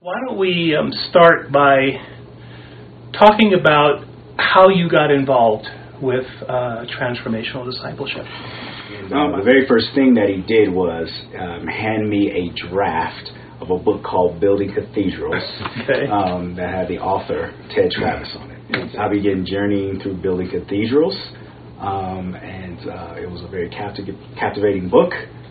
Why don't we start by talking about how you got involved with transformational discipleship? The very first thing that he did was hand me a draft of a book called Building Cathedrals that had the author, Ted Travis, on it. And I began journeying through Building Cathedrals, and it was a very captivating book.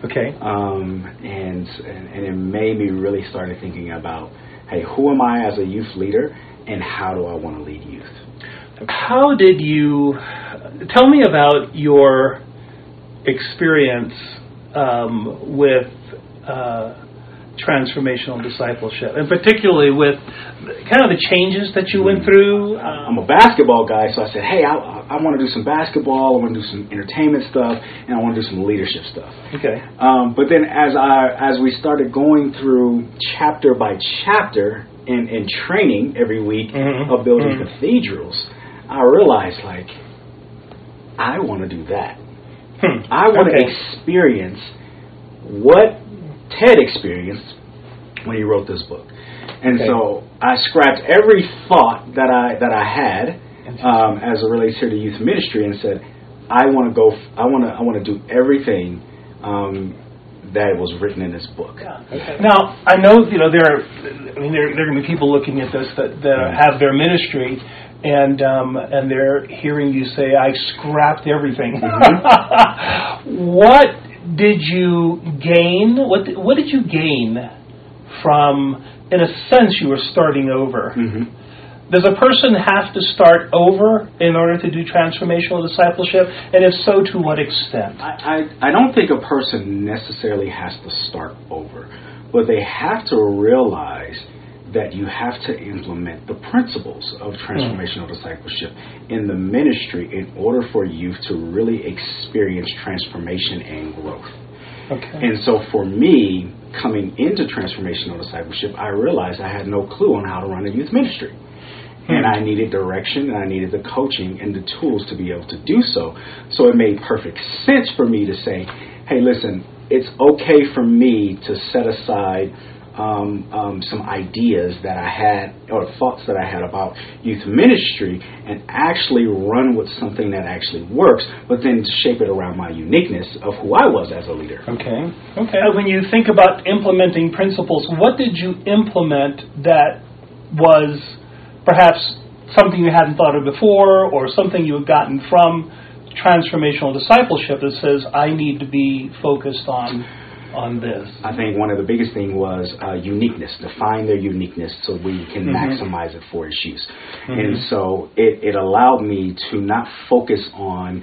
And it made me really start thinking about, hey, who am I as a youth leader, and how do I want to lead youth? How did you, tell me about your experience with transformational discipleship, and particularly with kind of the changes that you went through. I'm a basketball guy, so I said, hey, I want to do some basketball, I want to do some entertainment stuff, and I want to do some leadership stuff. But then as we started going through chapter by chapter and training every week of building cathedrals, I realized, I want to do that. I want to experience what Ted experienced when he wrote this book. And so I scrapped every thought that I had as it relates to the youth ministry and said, I want to do everything that was written in this book. Now, I know there are going to be people looking at this that have their ministry, and they're hearing you say, I scrapped everything. What did you gain? What did you gain from, in a sense, you were starting over? Does a person have to start over in order to do transformational discipleship? And if so, to what extent? I don't think a person necessarily has to start over, but they have to realize that you have to implement the principles of transformational discipleship in the ministry in order for youth to really experience transformation and growth. And so for me, coming into transformational discipleship, I realized I had no clue on how to run a youth ministry. And I needed direction, and I needed the coaching and the tools to be able to do so. So it made perfect sense for me to say, hey, listen, it's okay for me to set aside some ideas that I had or thoughts that I had about youth ministry and actually run with something that actually works, but then shape it around my uniqueness of who I was as a leader. When you think about implementing principles, what did you implement that was perhaps something you hadn't thought of before, or something you had gotten from transformational discipleship that says, I need to be focused on this? I think one of the biggest things was uniqueness. Define their uniqueness so we can maximize it for its use. And so it allowed me to not focus on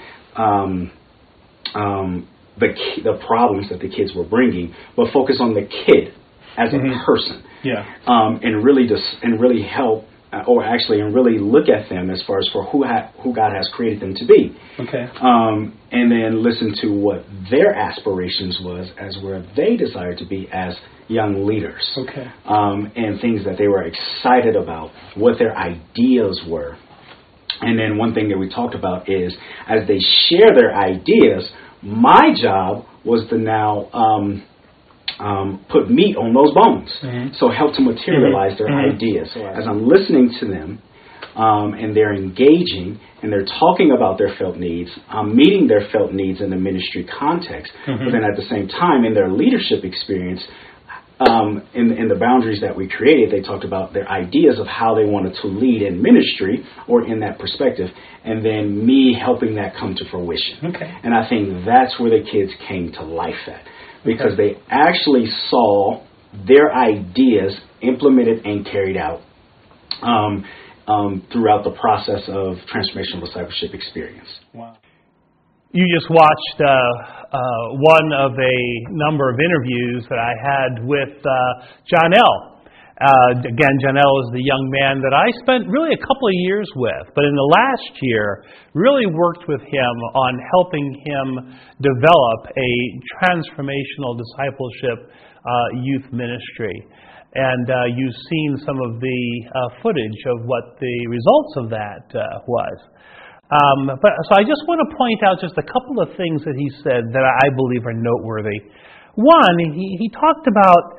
the problems that the kids were bringing, but focus on the kid as a person. And really help. And really look at them as far as for who God has created them to be. And then listen to what their aspirations was as where they desired to be as young leaders. And things that they were excited about, what their ideas were. And then one thing that we talked about is as they share their ideas, my job was to now put meat on those bones. So help to materialize their ideas. So as I'm listening to them and they're engaging and they're talking about their felt needs, I'm meeting their felt needs in the ministry context. But then at the same time, in their leadership experience, in the boundaries that we created, they talked about their ideas of how they wanted to lead in ministry or in that perspective, and then me helping that come to fruition. And I think that's where the kids came to life at. Because they actually saw their ideas implemented and carried out throughout the process of transformational discipleship experience. You just watched one of a number of interviews that I had with John L. Again, John L. is the young man that I spent really a couple of years with, but in the last year really worked with him on helping him develop a transformational discipleship youth ministry. And you've seen some of the footage of what the results of that was. So I just want to point out just a couple of things that he said that I believe are noteworthy. One, he talked about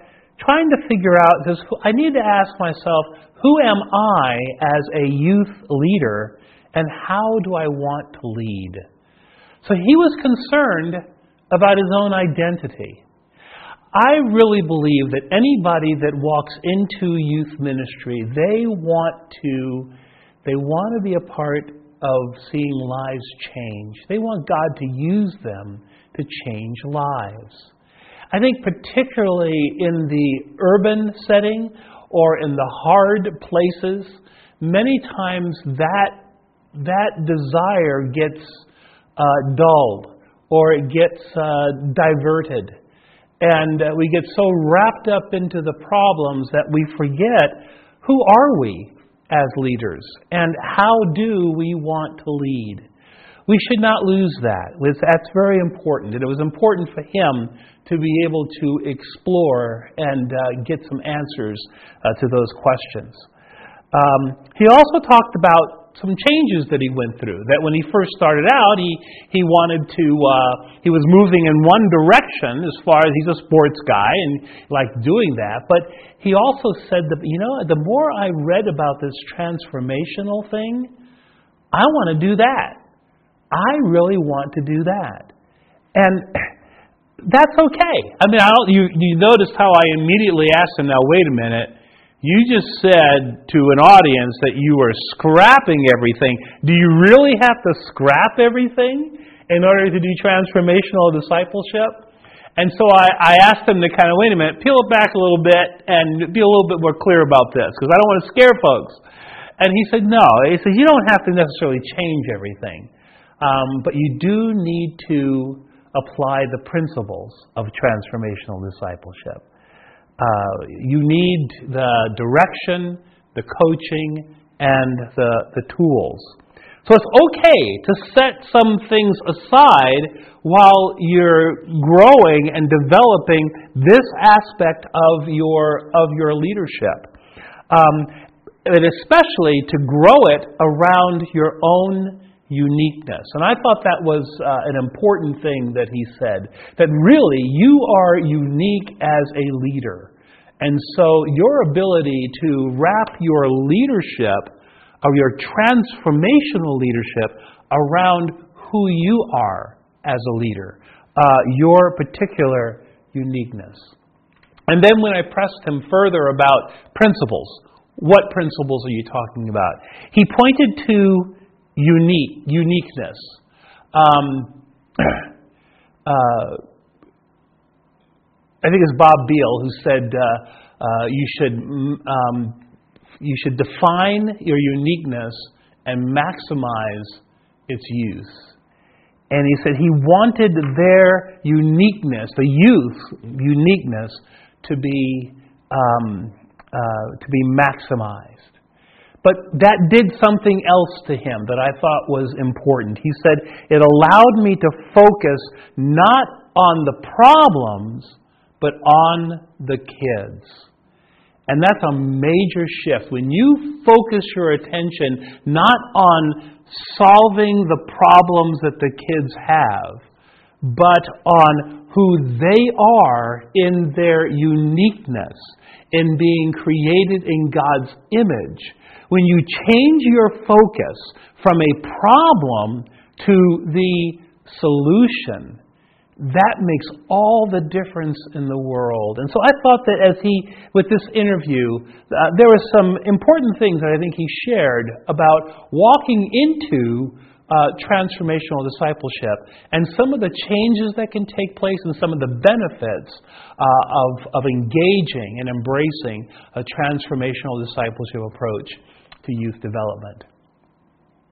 trying to figure out, because I need to ask myself, who am I as a youth leader, and how do I want to lead? So he was concerned about his own identity. I really believe that anybody that walks into youth ministry, they want to be a part of seeing lives change. They want God to use them to change lives. I think particularly in the urban setting or in the hard places, many times that desire gets dulled or it gets diverted. And we get so wrapped up into the problems that we forget, who are we as leaders and how do we want to lead? We should not lose that. That's very important. And it was important for him to be able to explore and get some answers to those questions. He also talked about some changes that he went through. That when he first started out, he wanted to, he was moving in one direction as far as he's a sports guy and liked doing that. But he also said that, the more I read about this transformational thing, I want to do that. I really want to do that. And that's okay. I mean, you noticed how I immediately asked him, now wait a minute, you just said to an audience that you were scrapping everything. Do you really have to scrap everything in order to do transformational discipleship? And so I asked him to kind of, wait a minute, peel it back a little bit and be a little bit more clear about this, because I don't want to scare folks. And he said, no. He said, you don't have to necessarily change everything. But you do need to apply the principles of transformational discipleship. You need the direction, the coaching, and the tools. So it's okay to set some things aside while you're growing and developing this aspect of your leadership. And especially to grow it around your own uniqueness. And I thought that was an important thing that he said, that really you are unique as a leader. And so your ability to wrap your leadership, or your transformational leadership, around who you are as a leader, your particular uniqueness. And then when I pressed him further about principles, what principles are you talking about? He pointed to uniqueness. I think it's Bob Beal who said you should define your uniqueness and maximize its use. And he said he wanted their uniqueness, the youth's uniqueness, to be maximized. But that did something else to him that I thought was important. He said, it allowed me to focus not on the problems, but on the kids. And that's a major shift. When you focus your attention not on solving the problems that the kids have, but on who they are in their uniqueness, in being created in God's image. When you change your focus from a problem to the solution, that makes all the difference in the world. And so I thought that with this interview, there were some important things that I think he shared about walking into transformational discipleship and some of the changes that can take place and some of the benefits of engaging and embracing a transformational discipleship approach to youth development.